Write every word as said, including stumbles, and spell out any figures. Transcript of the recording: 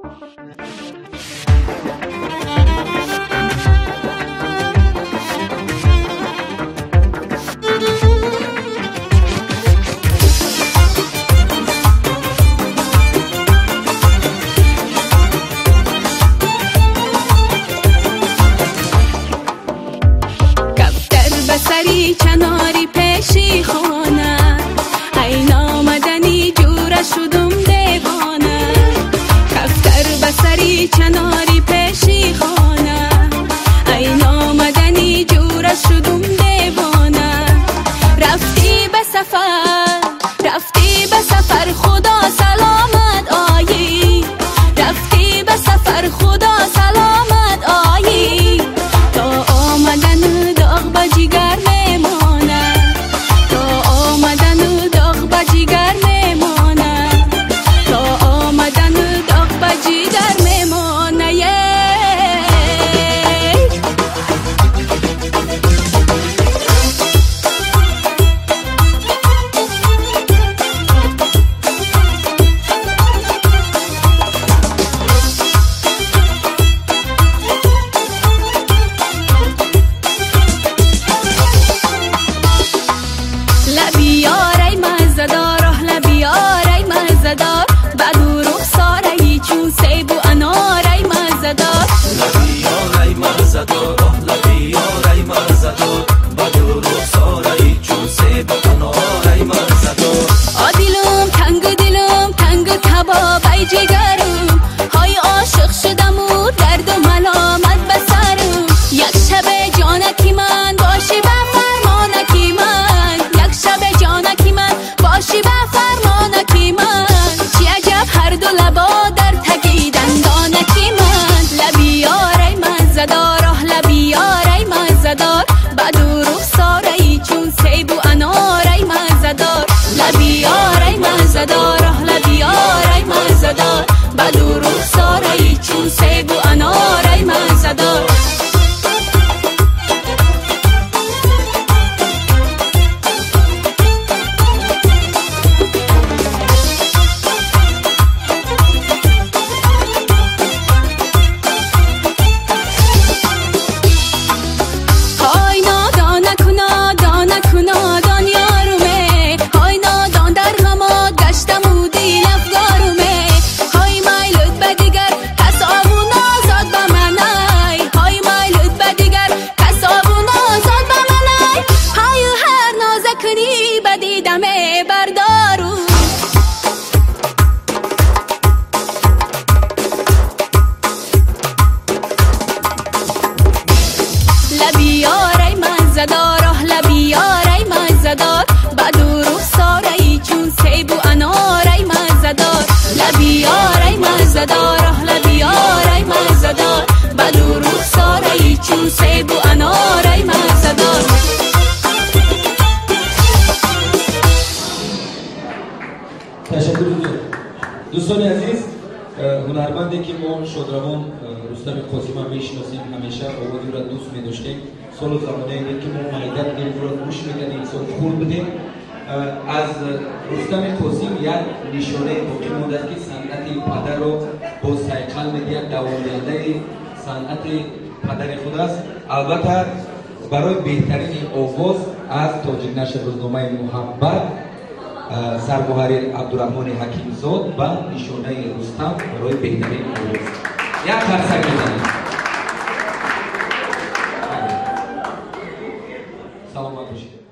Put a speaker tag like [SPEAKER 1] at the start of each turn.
[SPEAKER 1] سری کناری پیشی خانه این آمدنی جور شدم دیوانه کفتر بسری کناری پیشی خانه این آمدنی جور شدم دیوانه رفتی به سفر رفتی به سفر خدا سلامت آیی رفتی به سفر خدا سلامت آیی تا آمدن داغ به جگر میمانه تا آمدن داغ به جگر میمانه تا آمدن داغ به جگر میمانه لبیار ای مزدار لبیار ای مزدار بدو رخسار ای چون سیب و انار ای مزدار
[SPEAKER 2] لبیار ای مزدار لبیار ای مزدار بدو رخسار ای چون سیب و انار ای مزدار
[SPEAKER 1] آدیلم تنگ دلم تنگ کباب ای جگرم های عاشق شدم و درد و ملامت بسرم یک شب جانکی من باشی به فرمانکی من یک شب جانکی من باشی به فرمانکی من چی عجب هر دو لبا در تگیدن دانکی من لبیار ای مزدار لبیار ای مزدار بدو رخسار ای چون سیب و انار ای مزدار لبیار ای مزدار لبیار ای مزدار بدو رخسار ای چون سیب و انار ای مزدار لبیار ای مزدار لبیار ای مزدار بدو رخسار ای چون سیب و انار ای مزدار لبیار ای مزدار لبیار ای مزدار بدو رخسار ای چون سیب و انار ای مزدار
[SPEAKER 3] تشکر دوستان عزیز هنرمندی که ما شادروان رستم قاسمی هم میشناسیم همیشه آوازی را دوست می‌داشتیم سال زمانی که ما مایدت دیم را گوش می‌کردیم سال خور بودیم از رستم قاسمی یک نشانه باقی مانده که صنعت پدر رو با سیقل می‌دهد دوام دهنده صنعت پدر خود است البته برای بهترین آواز از تاجیک نشر روزنامه محبت سرمحرر عبدالرحمن حکیمزاد و نشانه رستم برای بهترین آواز یک قرصک بزنید سلامت باشید.